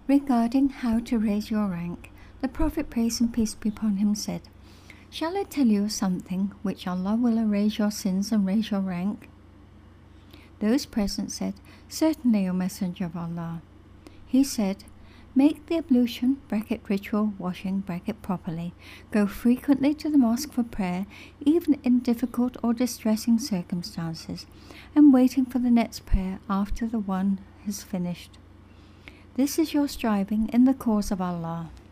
Regarding how to raise your rank, the Prophet, praise and peace be upon him, said, "Shall I tell you something which Allah will erase your sins and raise your rank?" Those present said, "Certainly, O Messenger of Allah." He said, "Make the ablution (ritual washing) properly. Go frequently to the mosque for prayer, even in difficult or distressing circumstances, and waiting for the next prayer after the one has finished. This is your striving in the cause of Allah."